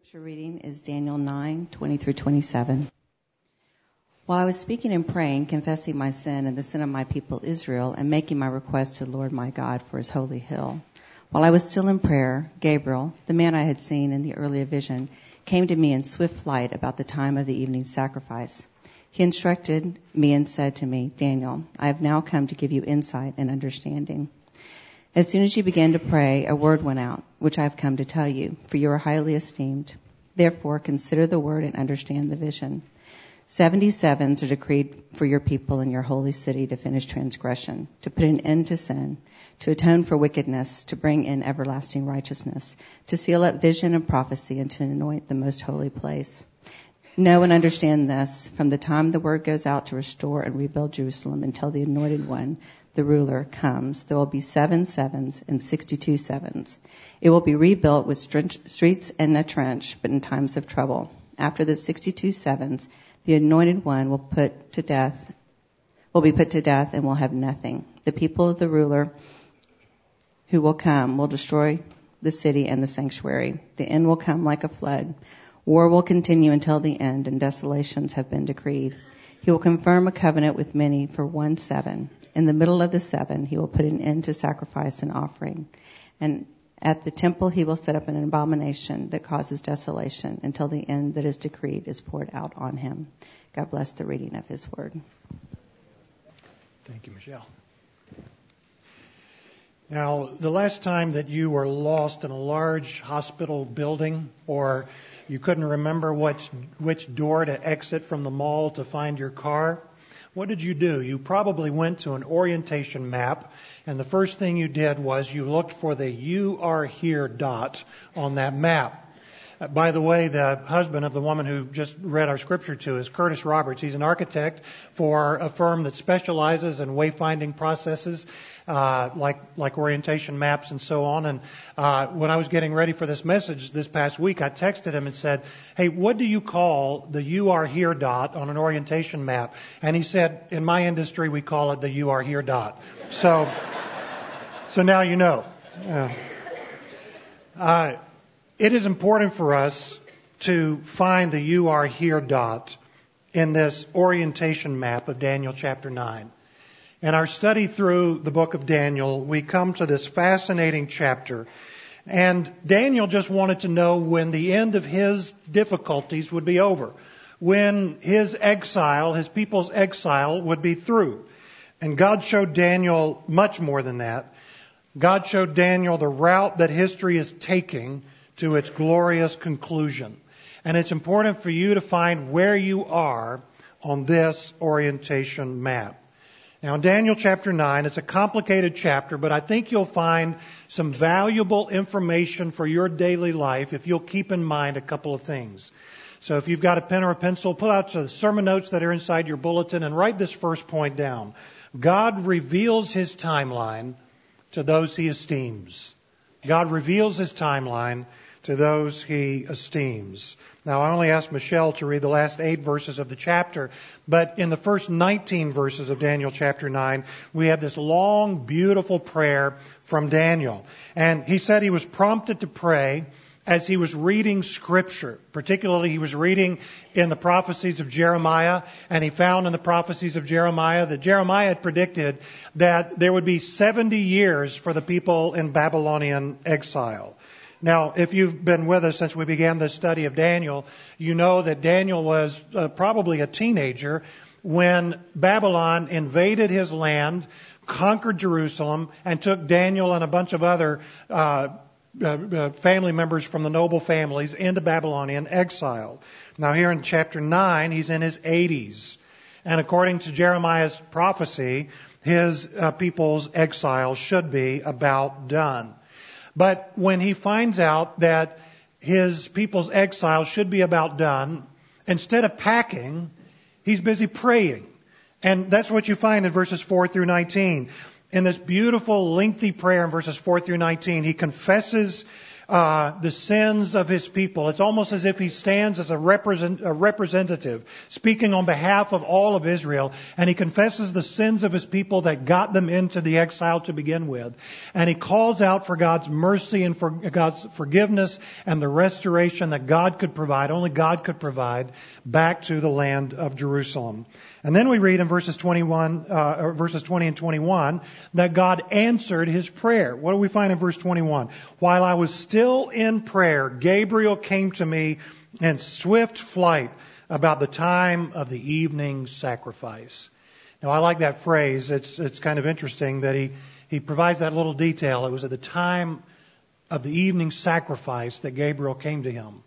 Scripture reading is Daniel 9:20 through 27. While I was speaking and praying, confessing my sin and the sin of my people Israel, and making my request to the Lord my God for his holy hill, while I was still in prayer, Gabriel, the man I had seen in the earlier vision, came to me in swift flight about the time of the evening sacrifice. He instructed me and said to me, Daniel, I have now come to give you insight and understanding. As soon as you began to pray, a word went out, which I have come to tell you, for you are highly esteemed. Therefore, consider the word and understand the vision. 70 sevens are decreed for your people in your holy city to finish transgression, to put an end to sin, to atone for wickedness, to bring in everlasting righteousness, to seal up vision and prophecy, and to anoint the most holy place. Know and understand this, from the time the word goes out to restore and rebuild Jerusalem until the anointed one, the ruler, comes, there will be 7 sevens and 62 sevens. It will be rebuilt with streets and a trench, but in times of trouble. After the 62 sevens, the anointed one will be put to death and will have nothing. The people of the ruler who will come will destroy the city and the sanctuary. The end will come like a flood. War will continue until the end, and desolations have been decreed. He will confirm a covenant with many for 1 7. In the middle of the 7, he will put an end to sacrifice and offering. And at the temple he will set up an abomination that causes desolation until the end that is decreed is poured out on him. God bless the reading of his word. Thank you, Michelle. Now, the last time that you were lost in a large hospital building, or you couldn't remember which door to exit from the mall to find your car, what did you do? You probably went to an orientation map, and the first thing you did was you looked for the "You Are Here" dot on that map. By the way, the husband of the woman who just read our scripture to is Curtis Roberts. He's an architect for a firm that specializes in wayfinding processes, like orientation maps and so on. And when I was getting ready for this message this past week, I texted him and said, hey, what do you call the "You Are Here" dot on an orientation map? And he said, in my industry, we call it the "You Are Here" dot. So now you know. It is important for us to find the "You Are Here" dot in this orientation map of Daniel chapter 9. In our study through the book of Daniel, we come to this fascinating chapter. And Daniel just wanted to know when the end of his difficulties would be over, when his exile, his people's exile, would be through. And God showed Daniel much more than that. God showed Daniel the route that history is taking to its glorious conclusion. And it's important for you to find where you are on this orientation map. Now, in Daniel chapter 9, it's a complicated chapter, but I think you'll find some valuable information for your daily life if you'll keep in mind a couple of things. So if you've got a pen or a pencil, pull out the sermon notes that are inside your bulletin and write this first point down. God reveals his timeline to those he esteems. God reveals his timeline to those he esteems. Now, I only asked Michelle to read the last 8 verses of the chapter, but in the first 19 verses of Daniel chapter 9, we have this long, beautiful prayer from Daniel. And he said he was prompted to pray as he was reading Scripture. Particularly, he was reading in the prophecies of Jeremiah, and he found in the prophecies of Jeremiah that Jeremiah had predicted that there would be 70 years for the people in Babylonian exile. Now, if you've been with us since we began this study of Daniel, you know that Daniel was probably a teenager when Babylon invaded his land, conquered Jerusalem, and took Daniel and a bunch of other family members from the noble families into Babylonian exile. Now, here in chapter 9, he's in his 80s. And according to Jeremiah's prophecy, his people's exile should be about done. But when he finds out that his people's exile should be about done, instead of packing, he's busy praying. And that's what you find in verses 4 through 19. In this beautiful, lengthy prayer in verses 4 through 19, he confesses the sins of his people. It's almost as if he stands as a representative, speaking on behalf of all of Israel, and he confesses the sins of his people that got them into the exile to begin with. And he calls out for God's mercy and for God's forgiveness and the restoration that God could provide, only God could provide, back to the land of Jerusalem. And then we read in verses 20 and 21 that God answered his prayer. What do we find in verse 21? While I was still in prayer, Gabriel came to me in swift flight about the time of the evening sacrifice. Now, I like that phrase. It's kind of interesting that he provides that little detail. It was at the time of the evening sacrifice that Gabriel came to him.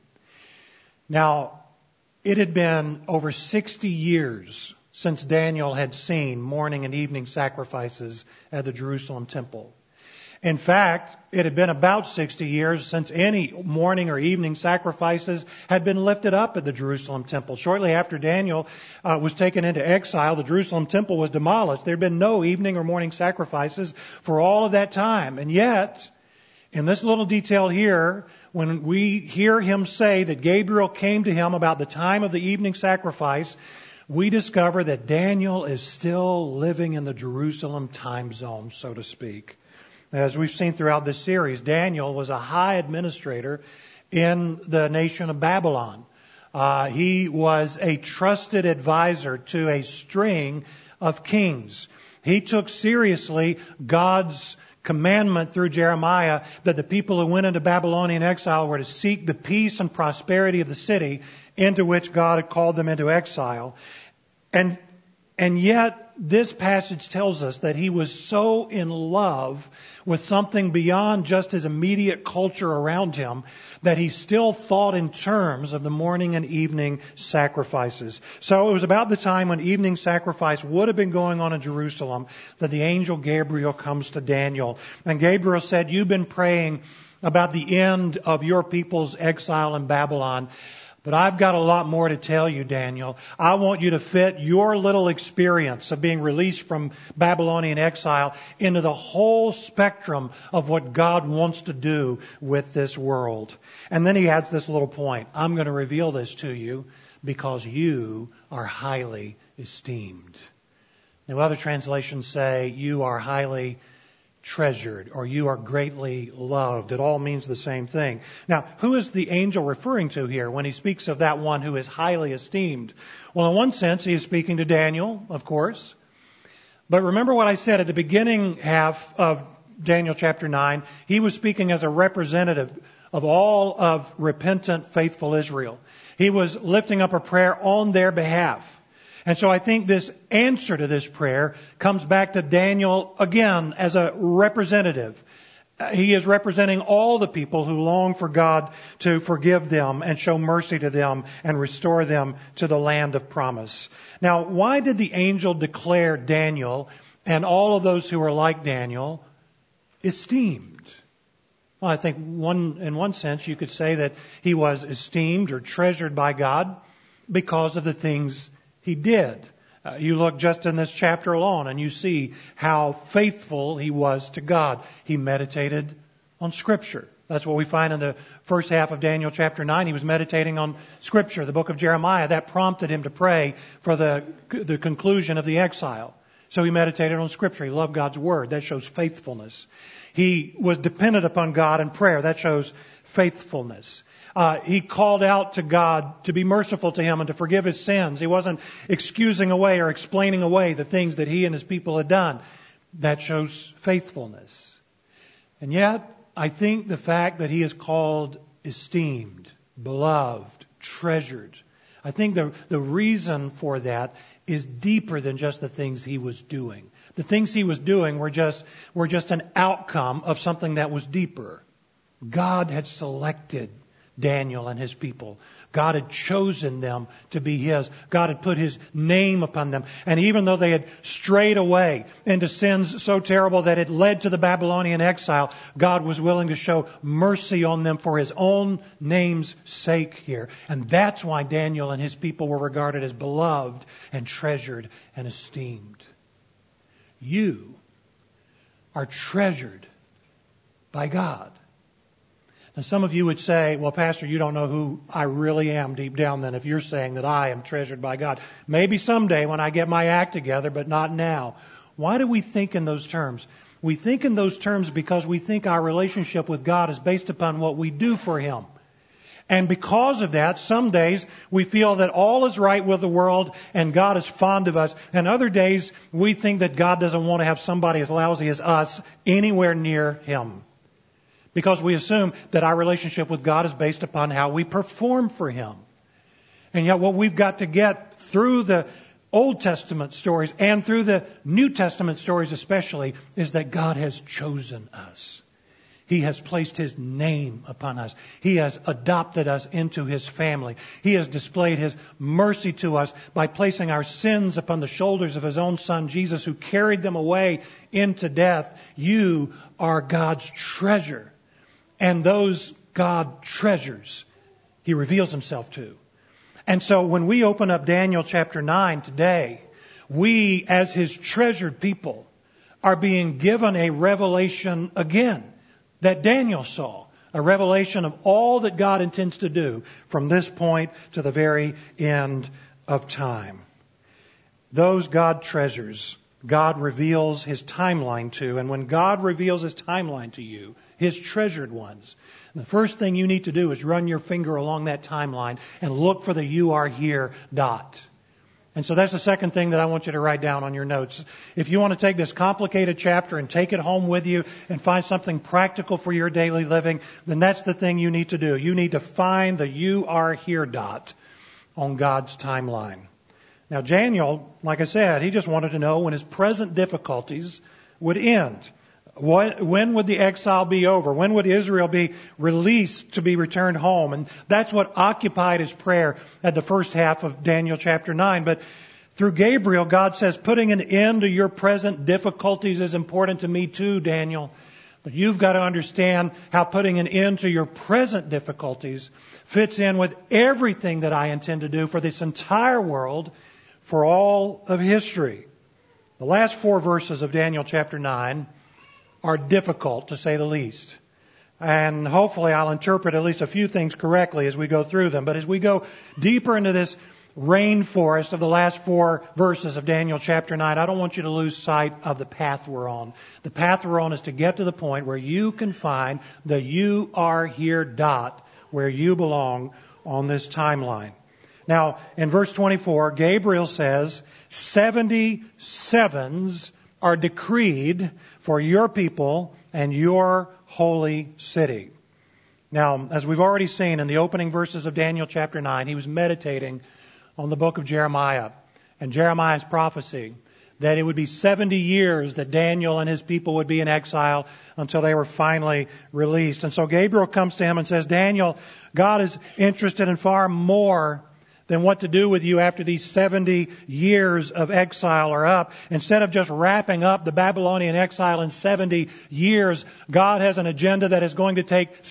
Now, it had been over 60 years since Daniel had seen morning and evening sacrifices at the Jerusalem temple. In fact, it had been about 60 years since any morning or evening sacrifices had been lifted up at the Jerusalem temple. Shortly after Daniel was taken into exile, the Jerusalem temple was demolished. There had been no evening or morning sacrifices for all of that time. And yet, in this little detail here, when we hear him say that Gabriel came to him about the time of the evening sacrifice, we discover that Daniel is still living in the Jerusalem time zone, so to speak. As we've seen throughout this series, Daniel was a high administrator in the nation of Babylon. He was a trusted advisor to a string of kings. He took seriously God's commandment through Jeremiah that the people who went into Babylonian exile were to seek the peace and prosperity of the city into which God had called them into exile. And yet, this passage tells us that he was so in love with something beyond just his immediate culture around him that he still thought in terms of the morning and evening sacrifices. So it was about the time when evening sacrifice would have been going on in Jerusalem that the angel Gabriel comes to Daniel. And Gabriel said, "You've been praying about the end of your people's exile in Babylon. But I've got a lot more to tell you, Daniel. I want you to fit your little experience of being released from Babylonian exile into the whole spectrum of what God wants to do with this world." And then he adds this little point. "I'm going to reveal this to you because you are highly esteemed." Now, other translations say you are highly treasured, or you are greatly loved. It all means the same thing. Now, who is the angel referring to here when he speaks of that one who is highly esteemed? Well, in one sense, he is speaking to Daniel, of course. But remember what I said at the beginning half of Daniel chapter 9. He was speaking as a representative of all of repentant, faithful Israel. He was lifting up a prayer on their behalf. And so I think this answer to this prayer comes back to Daniel again as a representative. He is representing all the people who long for God to forgive them and show mercy to them and restore them to the land of promise. Now, why did the angel declare Daniel and all of those who are like Daniel esteemed? Well, I think in one sense you could say that he was esteemed or treasured by God because of the things he did. You look just in this chapter alone and you see how faithful he was to God. He meditated on Scripture. That's what we find in the first half of Daniel chapter 9. He was meditating on Scripture, the book of Jeremiah. That prompted him to pray for the conclusion of the exile. So he meditated on Scripture. He loved God's Word. That shows faithfulness. He was dependent upon God in prayer. That shows faithfulness. He called out to God to be merciful to him and to forgive his sins. He wasn't excusing away or explaining away the things that he and his people had done. That shows faithfulness. And yet, I think the fact that he is called esteemed, beloved, treasured, I think the reason for that is deeper than just the things he was doing. The things he was doing were just an outcome of something that was deeper. God had selected Daniel and his people. God had chosen them to be his. God had put his name upon them. And even though they had strayed away into sins so terrible that it led to the Babylonian exile, God was willing to show mercy on them for his own name's sake here. And that's why Daniel and his people were regarded as beloved and treasured and esteemed. You are treasured by God. And some of you would say, well, Pastor, you don't know who I really am deep down then if you're saying that I am treasured by God. Maybe someday when I get my act together, but not now. Why do we think in those terms? We think in those terms because we think our relationship with God is based upon what we do for Him. And because of that, some days we feel that all is right with the world and God is fond of us. And other days we think that God doesn't want to have somebody as lousy as us anywhere near Him. Because we assume that our relationship with God is based upon how we perform for Him. And yet what we've got to get through the Old Testament stories and through the New Testament stories especially is that God has chosen us. He has placed His name upon us. He has adopted us into His family. He has displayed His mercy to us by placing our sins upon the shoulders of His own Son, Jesus, who carried them away into death. You are God's treasure. And those God treasures, He reveals Himself to. And so when we open up Daniel chapter 9 today, we as His treasured people are being given a revelation again that Daniel saw, a revelation of all that God intends to do from this point to the very end of time. Those God treasures, God reveals His timeline to. And when God reveals His timeline to you, His treasured ones, the first thing you need to do is run your finger along that timeline and look for the "you are here" dot. And so that's the second thing that I want you to write down on your notes. If you want to take this complicated chapter and take it home with you and find something practical for your daily living, then that's the thing you need to do. You need to find the "you are here" dot on God's timeline. Now, Daniel, like I said, he just wanted to know when his present difficulties would end. When would the exile be over? When would Israel be released to be returned home? And that's what occupied his prayer at the first half of Daniel chapter 9. But through Gabriel, God says, putting an end to your present difficulties is important to me too, Daniel. But you've got to understand how putting an end to your present difficulties fits in with everything that I intend to do for this entire world, for all of history. The last 4 verses of Daniel chapter 9 are difficult, to say the least. And hopefully I'll interpret at least a few things correctly as we go through them. But as we go deeper into this rainforest of the last 4 verses of Daniel chapter 9, I don't want you to lose sight of the path we're on. The path we're on is to get to the point where you can find the "you are here" dot where you belong on this timeline. Now, in verse 24, Gabriel says, 77s are decreed for your people and your holy city. Now, as we've already seen in the opening verses of Daniel chapter 9, he was meditating on the book of Jeremiah and Jeremiah's prophecy that it would be 70 years that Daniel and his people would be in exile until they were finally released. And so Gabriel comes to him and says, Daniel, God is interested in far more than what to do with you after these 70 years of exile are up. Instead of just wrapping up the Babylonian exile in 70 years, God has an agenda that is going to take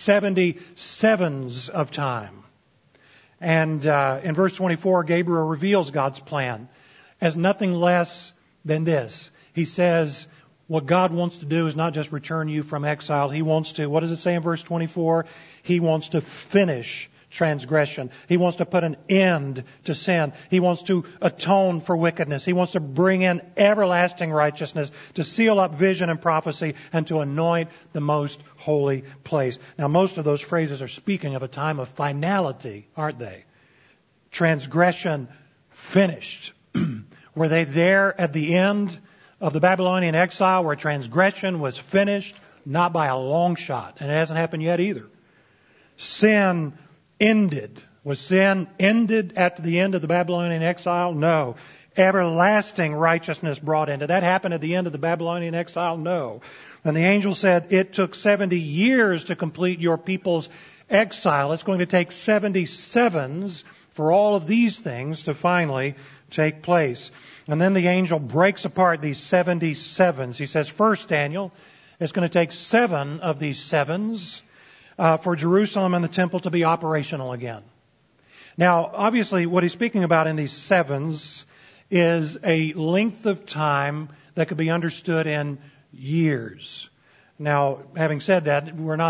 77s of time. And in verse 24, Gabriel reveals God's plan as nothing less than this. He says, what God wants to do is not just return you from exile. He wants to, what does it say in verse 24? He wants to finish transgression. He wants to put an end to sin. He wants to atone for wickedness. He wants to bring in everlasting righteousness, to seal up vision and prophecy, and to anoint the most holy place. Now, most of those phrases are speaking of a time of finality, aren't they? Transgression finished. Were they there at the end of the Babylonian exile where transgression was finished? Not by a long shot. And it hasn't happened yet either. Sin ended. Was sin ended at the end of the Babylonian exile? No. Everlasting righteousness brought in. Did that happen at the end of the Babylonian exile? No. And the angel said, it took 70 years to complete your people's exile. It's going to take 77s for all of these things to finally take place. And then the angel breaks apart these 77s. He says, first, Daniel, it's going to take 7 of these 7s for Jerusalem and the temple to be operational again. Now, obviously, what he's speaking about in these 7s is a length of time that could be understood in years. Now, having said that, we're not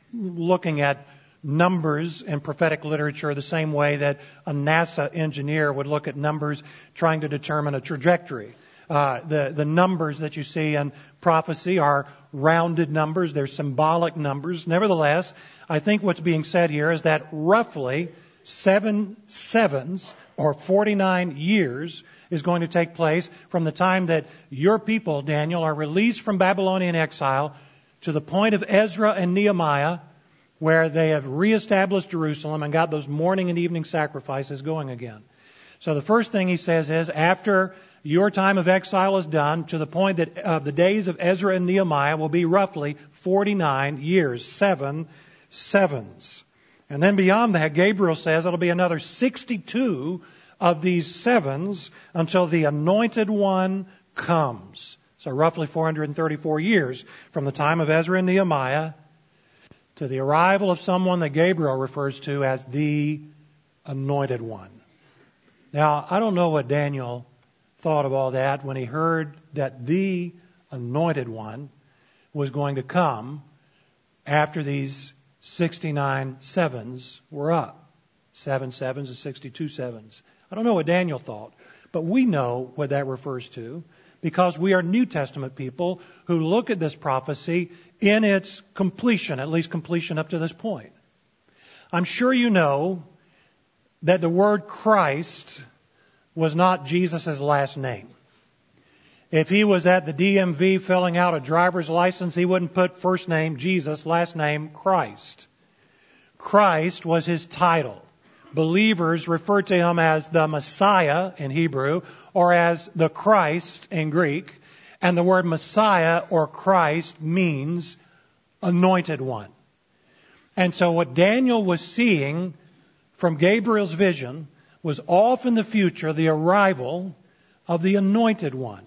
looking at numbers in prophetic literature the same way that a NASA engineer would look at numbers trying to determine a trajectory. The numbers that you see in prophecy are rounded numbers. They're symbolic numbers. Nevertheless, I think what's being said here is that roughly 7 sevens, or 49 years, is going to take place from the time that your people, Daniel, are released from Babylonian exile to the point of Ezra and Nehemiah, where they have reestablished Jerusalem and got those morning and evening sacrifices going again. So the first thing he says is, after your time of exile is done, to the point that the days of Ezra and Nehemiah will be roughly 49 years, 7 sevens. And then beyond that, Gabriel says it'll be another 62 of these sevens until the Anointed One comes. So roughly 434 years from the time of Ezra and Nehemiah to the arrival of someone that Gabriel refers to as the Anointed One. Now, I don't know what Daniel thought of all that when he heard that the Anointed One was going to come after these 69 sevens were up. 7 sevens is 62 sevens. I don't know what Daniel thought, but we know what that refers to because we are New Testament people who look at this prophecy in its completion, at least completion up to this point. I'm sure you know that the word Christ was not Jesus' last name. If he was at the DMV filling out a driver's license, he wouldn't put first name Jesus, last name Christ. Christ was his title. Believers refer to him as the Messiah in Hebrew or as the Christ in Greek. And the word Messiah or Christ means anointed one. And so what Daniel was seeing from Gabriel's vision was off in the future the arrival of the anointed one.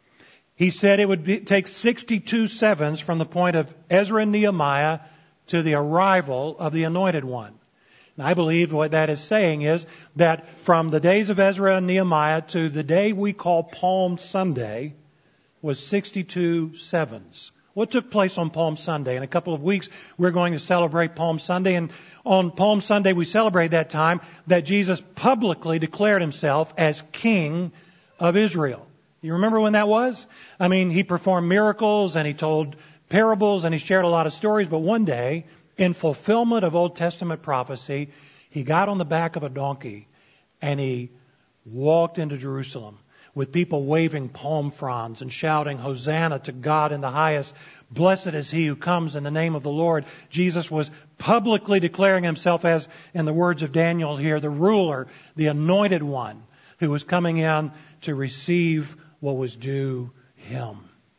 He said it would take 62 sevens from the point of Ezra and Nehemiah to the arrival of the anointed one. And I believe what that is saying is that from the days of Ezra and Nehemiah to the day we call Palm Sunday was 62 sevens. What took place on Palm Sunday? In a couple of weeks, we're going to celebrate Palm Sunday. And on Palm Sunday, we celebrate that time that Jesus publicly declared himself as King of Israel. You remember when that was? I mean, he performed miracles and he told parables and he shared a lot of stories. But one day, in fulfillment of Old Testament prophecy, he got on the back of a donkey and he walked into Jerusalem with people waving palm fronds and shouting, Hosanna to God in the highest. Blessed is he who comes in the name of the Lord. Jesus was publicly declaring himself as, in the words of Daniel here, the ruler, the anointed one who was coming in to receive what was due him.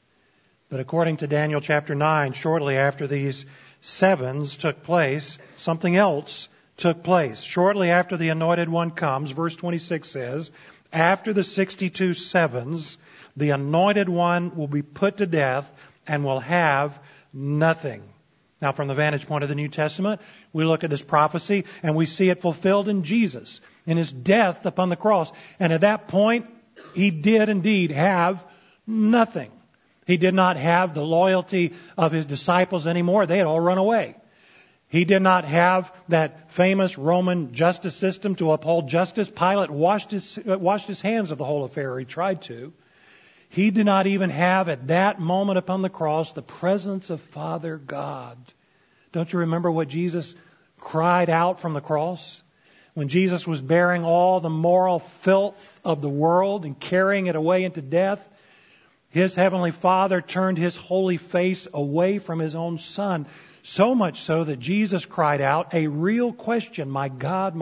But according to Daniel chapter 9, shortly after these sevens took place, something else took place. Shortly after the anointed one comes, verse 26 says, after the 62 sevens, the anointed one will be put to death and will have nothing. Now, from the vantage point of the New Testament, we look at this prophecy and we see it fulfilled in Jesus, in his death upon the cross. And at that point, he did indeed have nothing. He did not have the loyalty of his disciples anymore. They had all run away. He did not have that famous Roman justice system to uphold justice. Pilate washed his hands of the whole affair. He tried to. He did not even have at that moment upon the cross the presence of Father God. Don't you remember what Jesus cried out from the cross? When Jesus was bearing all the moral filth of the world and carrying it away into death, his heavenly Father turned his holy face away from his own Son. So much so that Jesus cried out a real question, my God,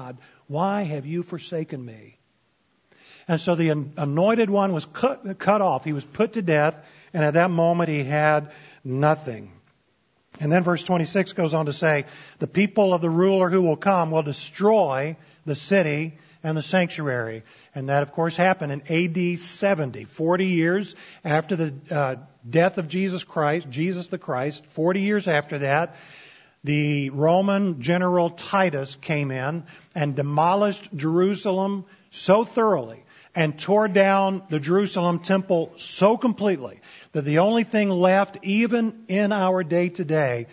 why have you forsaken me? And so the anointed one was cut off. He was put to death, and at that moment he had nothing. And then verse 26 goes on to say, the people of the ruler who will come will destroy the city and the sanctuary. And that, of course, happened in AD 70, 40 years after the death of Jesus Christ, Jesus the Christ. 40 years after that, the Roman general Titus came in and demolished Jerusalem so thoroughly and tore down the Jerusalem temple so completely that the only thing left, even in our day today,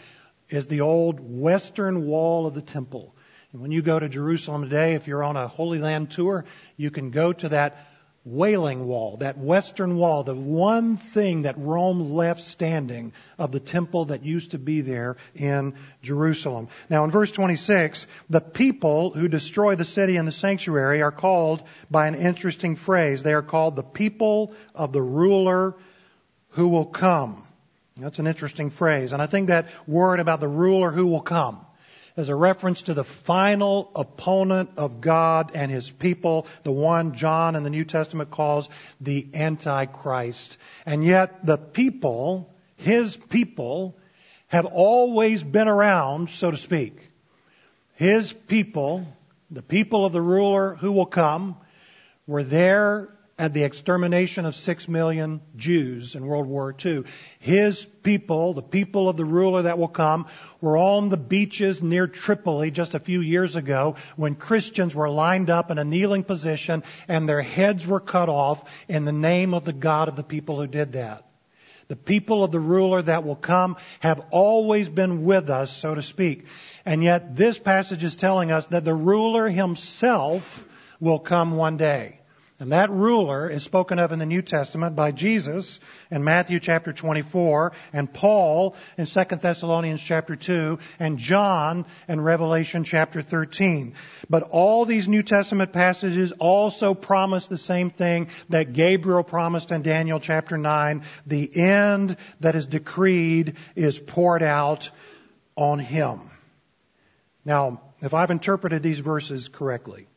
is the old western wall of the temple. And when you go to Jerusalem today, if you're on a Holy Land tour, you can go to that Wailing Wall, that western wall, the one thing that Rome left standing of the temple that used to be there in Jerusalem. Now in verse 26, the people who destroy the city and the sanctuary are called by an interesting phrase. They are called the people of the ruler who will come. That's an interesting phrase. And I think that word about the ruler who will come is a reference to the final opponent of God and His people, the one John in the New Testament calls the Antichrist. And yet the people, His people, have always been around, so to speak. His people, the people of the ruler who will come, were there at the extermination of 6 million Jews in World War II. His people, the people of the ruler that will come, were on the beaches near Tripoli just a few years ago when Christians were lined up in a kneeling position and their heads were cut off in the name of the God of the people who did that. The people of the ruler that will come have always been with us, so to speak. And yet this passage is telling us that the ruler himself will come one day. And that ruler is spoken of in the New Testament by Jesus in Matthew chapter 24 and Paul in 2 Thessalonians chapter 2 and John in Revelation chapter 13. But all these New Testament passages also promise the same thing that Gabriel promised in Daniel chapter 9. The end that is decreed is poured out on him. Now, if I've interpreted these verses correctly,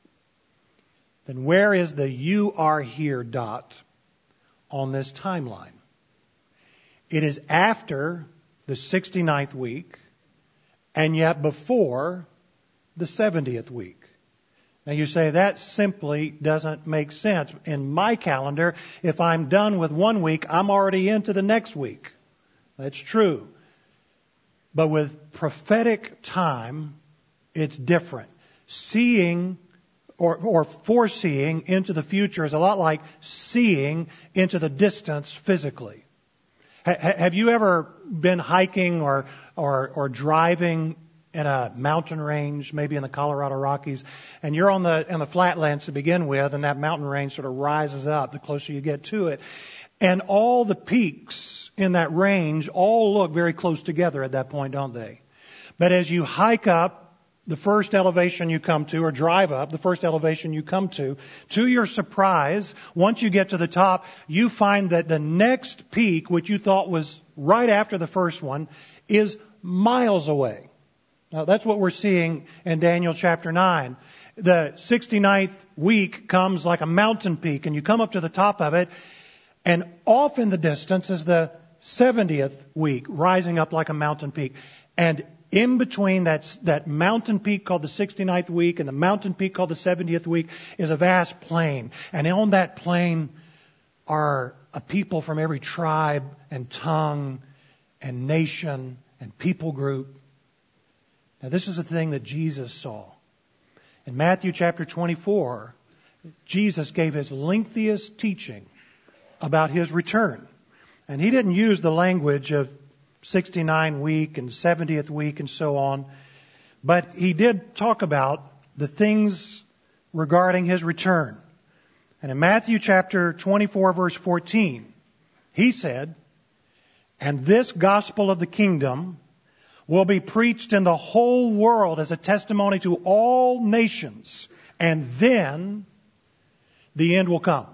then where is the "you are here" dot on this timeline? It is after the 69th week and yet before the 70th week. Now you say that simply doesn't make sense. In my calendar, if I'm done with 1 week, I'm already into the next week. That's true. But with prophetic time, it's different. Seeing or foreseeing into the future is a lot like seeing into the distance physically. Have you ever been hiking or driving in a mountain range, maybe in the Colorado Rockies, and you're in the flatlands to begin with, and that mountain range sort of rises up the closer you get to it, and all the peaks in that range all look very close together at that point, don't they? But as you hike up the first elevation you come to, or drive up the first elevation you come to your surprise, once you get to the top, you find that the next peak, which you thought was right after the first one, is miles away. Now, that's what we're seeing in Daniel chapter 9. The 69th week comes like a mountain peak, and you come up to the top of it, and off in the distance is the 70th week, rising up like a mountain peak. And in between that mountain peak called the 69th week and the mountain peak called the 70th week is a vast plain. And on that plain are a people from every tribe and tongue and nation and people group. Now this is the thing that Jesus saw. In Matthew chapter 24, Jesus gave his lengthiest teaching about his return. And he didn't use the language of 69 week and 70th week and so on. But he did talk about the things regarding his return. And in Matthew chapter 24 verse 14, he said, "And this gospel of the kingdom will be preached in the whole world as a testimony to all nations, and then the end will come."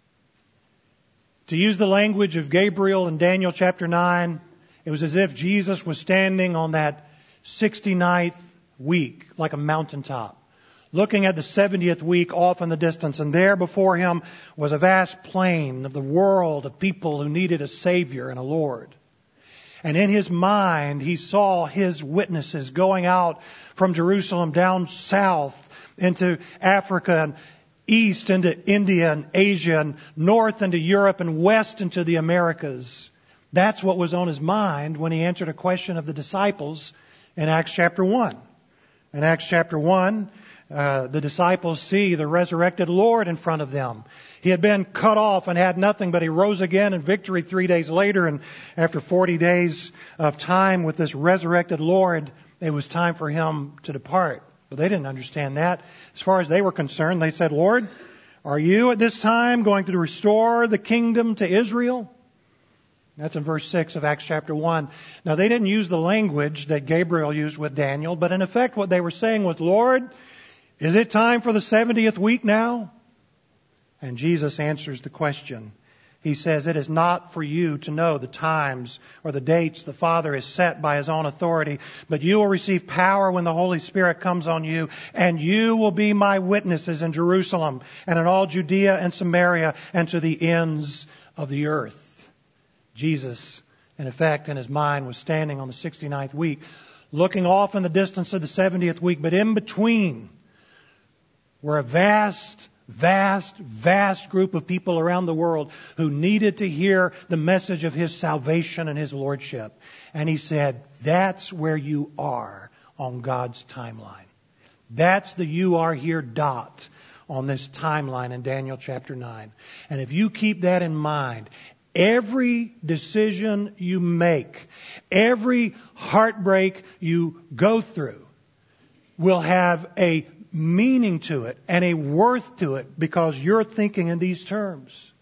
To use the language of Gabriel in Daniel chapter 9, it was as if Jesus was standing on that 69th week like a mountaintop, looking at the 70th week off in the distance, and there before him was a vast plain of the world of people who needed a Savior and a Lord. And in his mind, he saw his witnesses going out from Jerusalem down south into Africa and east into India and Asia and north into Europe and west into the Americas. That's what was on his mind when he answered a question of the disciples in Acts chapter 1. In Acts chapter 1, the disciples see the resurrected Lord in front of them. He had been cut off and had nothing, but he rose again in victory 3 days later. And after 40 days of time with this resurrected Lord, it was time for him to depart. But they didn't understand that. As far as they were concerned, they said, Lord, are you at this time going to restore the kingdom to Israel? That's in verse 6 of Acts chapter 1. Now, they didn't use the language that Gabriel used with Daniel, but in effect what they were saying was, Lord, is it time for the 70th week now? And Jesus answers the question. He says, it is not for you to know the times or the dates the Father has set by His own authority, but you will receive power when the Holy Spirit comes on you, and you will be my witnesses in Jerusalem and in all Judea and Samaria and to the ends of the earth. Jesus, in effect, in his mind, was standing on the 69th week, looking off in the distance of the 70th week, but in between were a vast group of people around the world who needed to hear the message of His salvation and His lordship. And He said, that's where you are on God's timeline. That's the you are here dot on this timeline in Daniel chapter 9. And if you keep that in mind, every decision you make, every heartbreak you go through will have a meaning to it and a worth to it because you're thinking in these terms.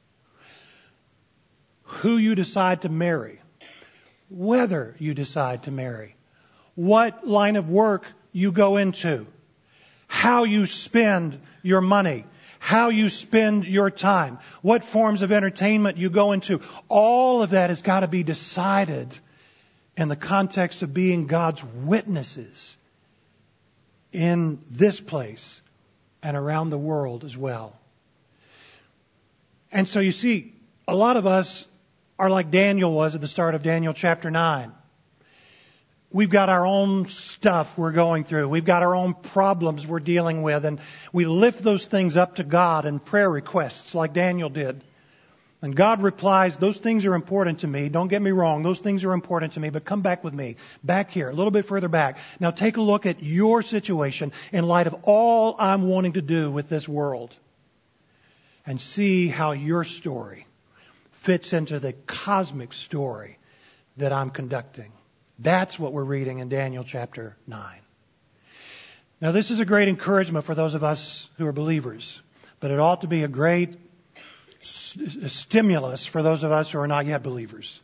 Who you decide to marry, whether you decide to marry, what line of work you go into, how you spend your money, how you spend your time, what forms of entertainment you go into. All of that has got to be decided in the context of being God's witnesses in this place and around the world as well. And so you see, a lot of us are like Daniel was at the start of Daniel chapter 9. We've got our own stuff we're going through. We've got our own problems we're dealing with, and we lift those things up to God in prayer requests like Daniel did. And God replies, those things are important to me. Don't get me wrong. Those things are important to me. But come back with me. Back here, a little bit further back. Now take a look at your situation in light of all I'm wanting to do with this world. And see how your story fits into the cosmic story that I'm conducting. That's what we're reading in Daniel chapter 9. Now this is a great encouragement for those of us who are believers. But it ought to be a great stimulus for those of us who are not yet believers.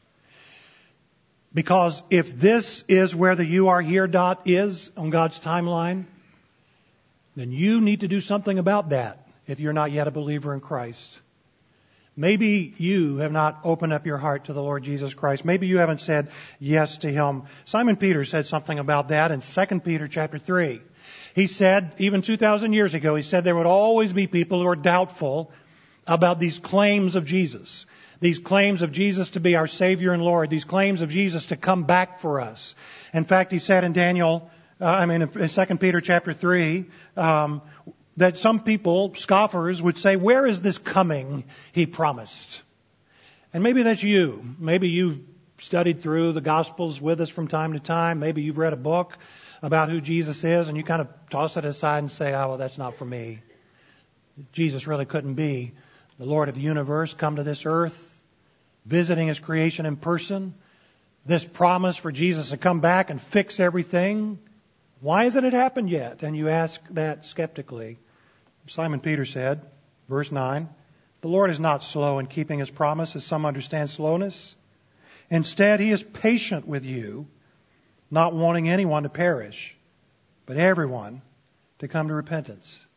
Because if this is where the you are here dot is on God's timeline, then you need to do something about that if you're not yet a believer in Christ. Maybe you have not opened up your heart to the Lord Jesus Christ. Maybe you haven't said yes to Him. Simon Peter said something about that in 2 Peter chapter 3. He said, even 2,000 years ago, he said there would always be people who are doubtful about these claims of Jesus. These claims of Jesus to be our Savior and Lord. These claims of Jesus to come back for us. In fact, he said in in 2 Peter chapter 3, that some people, scoffers, would say, where is this coming He promised? And maybe that's you. Maybe you've studied through the Gospels with us from time to time. Maybe you've read a book about who Jesus is and you kind of toss it aside and say, oh, well, that's not for me. Jesus really couldn't be the Lord of the universe, come to this earth, visiting His creation in person. This promise for Jesus to come back and fix everything. Why hasn't it happened yet? And you ask that skeptically. Simon Peter said, verse 9, the Lord is not slow in keeping His promise, as some understand slowness. Instead, He is patient with you, not wanting anyone to perish, but everyone to come to repentance.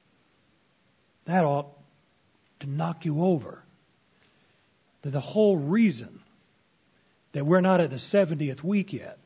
That ought to knock you over. That the whole reason that we're not at the 70th week yet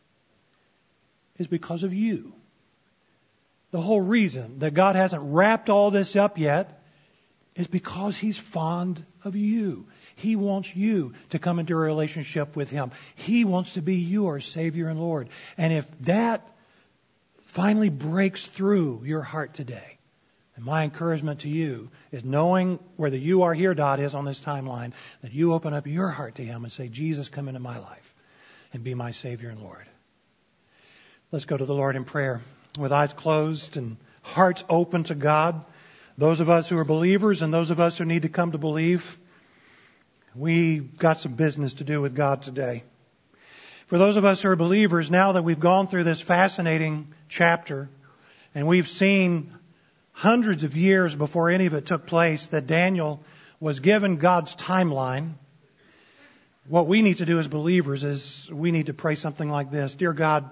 is because of you. The whole reason that God hasn't wrapped all this up yet is because He's fond of you. He wants you to come into a relationship with Him. He wants to be your Savior and Lord. And if that finally breaks through your heart today, and my encouragement to you is knowing where the you are here dot is on this timeline, that you open up your heart to Him and say, Jesus, come into my life and be my Savior and Lord. Let's go to the Lord in prayer with eyes closed and hearts open to God. Those of us who are believers and those of us who need to come to believe, we've got some business to do with God today. For those of us who are believers, now that we've gone through this fascinating chapter and we've seen hundreds of years before any of it took place that Daniel was given God's timeline, what we need to do as believers is we need to pray something like this. Dear God,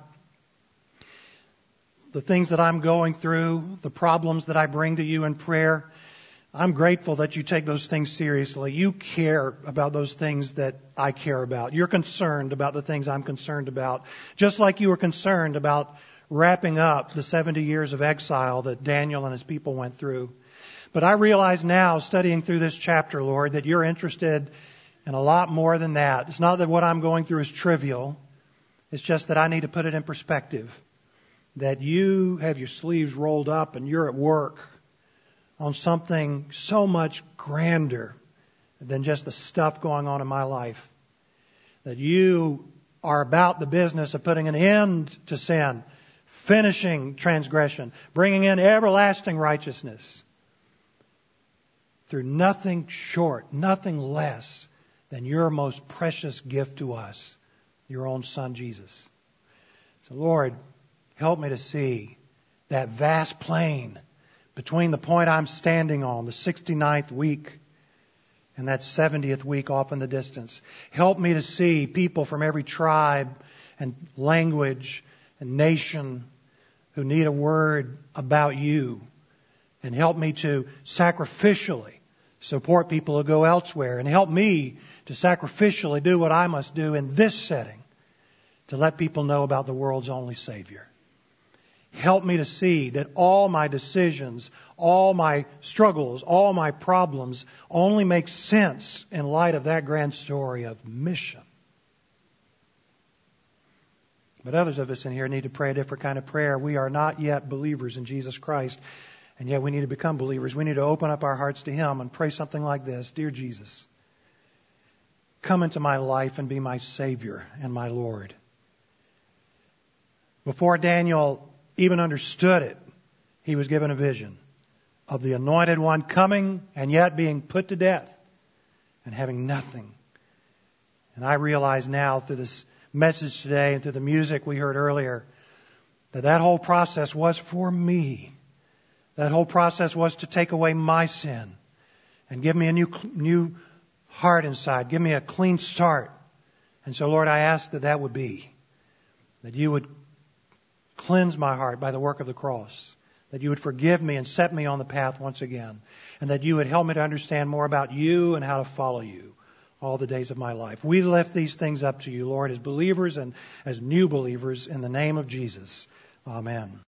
the things that I'm going through, the problems that I bring to you in prayer, I'm grateful that you take those things seriously. You care about those things that I care about. You're concerned about the things I'm concerned about. Just like you were concerned about wrapping up the 70 years of exile that Daniel and his people went through. But I realize now, studying through this chapter, Lord, that you're interested in a lot more than that. It's not that what I'm going through is trivial. It's just that I need to put it in perspective. That you have your sleeves rolled up and you're at work on something so much grander than just the stuff going on in my life. That you are about the business of putting an end to sin, finishing transgression, bringing in everlasting righteousness through nothing short, nothing less than your most precious gift to us, your own Son, Jesus. So, Lord, help me to see that vast plain between the point I'm standing on, the 69th week, and that 70th week off in the distance. Help me to see people from every tribe and language and nation who need a word about you. And help me to sacrificially support people who go elsewhere. And help me to sacrificially do what I must do in this setting to let people know about the world's only Savior. Help me to see that all my decisions, all my struggles, all my problems only make sense in light of that grand story of mission. But others of us in here need to pray a different kind of prayer. We are not yet believers in Jesus Christ, and yet we need to become believers. We need to open up our hearts to Him and pray something like this. Dear Jesus, come into my life and be my Savior and my Lord. Before Daniel even understood it, he was given a vision of the Anointed One coming and yet being put to death and having nothing. And I realize now through this message today and through the music we heard earlier that whole process was for me. That whole process was to take away my sin and give me a new heart inside. Give me a clean start. And so, Lord, I ask that would be. That you would cleanse my heart by the work of the cross. That you would forgive me and set me on the path once again. And that you would help me to understand more about you and how to follow you all the days of my life. We lift these things up to you, Lord, as believers and as new believers in the name of Jesus. Amen.